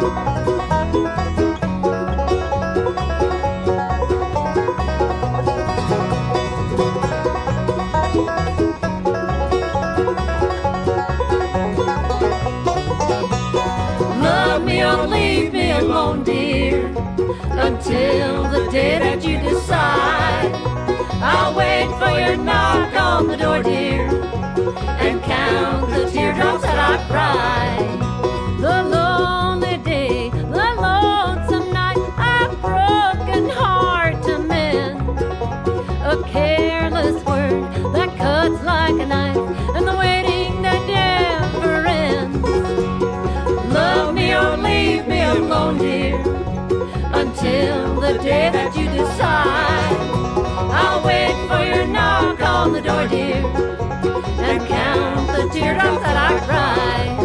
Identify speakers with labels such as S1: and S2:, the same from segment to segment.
S1: Love me or leave me alone, dear, until the day that you decide. I'll wait for your knock on the door, dear, and count the teardrops that I cry. The lonely day, the lonesome night, a broken heart to mend, a careless word that cuts like a knife, and the waiting that never ends. Love me or leave me alone, dear, until the day that you decide. I'll wait for your knock on the door, dear, and count the teardrops that I cry.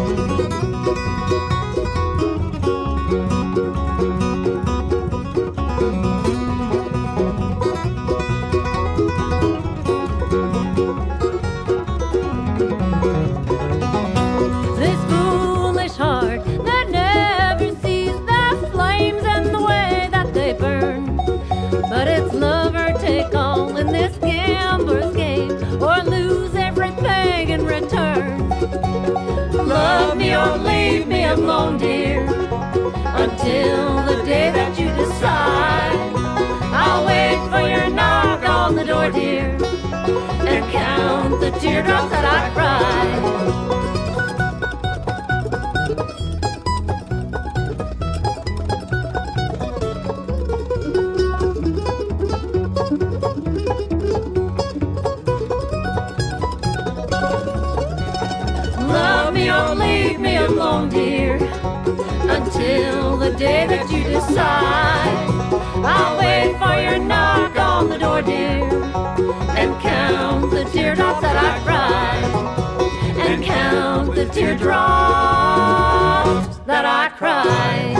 S1: This foolish heart that never sees the flames and the way that they burn, but it's love or take all in this gambler's game, or lose everything in return. Love me or leave me alone, dear, until the day that you decide. I'll wait for your knock on the door, dear, and count the teardrops that I cry. Love me or leave me alone, dear, until the day that you decide. I'll wait for your knock on the door, dear, and count the teardrops that I cry, and count the teardrops that I cry.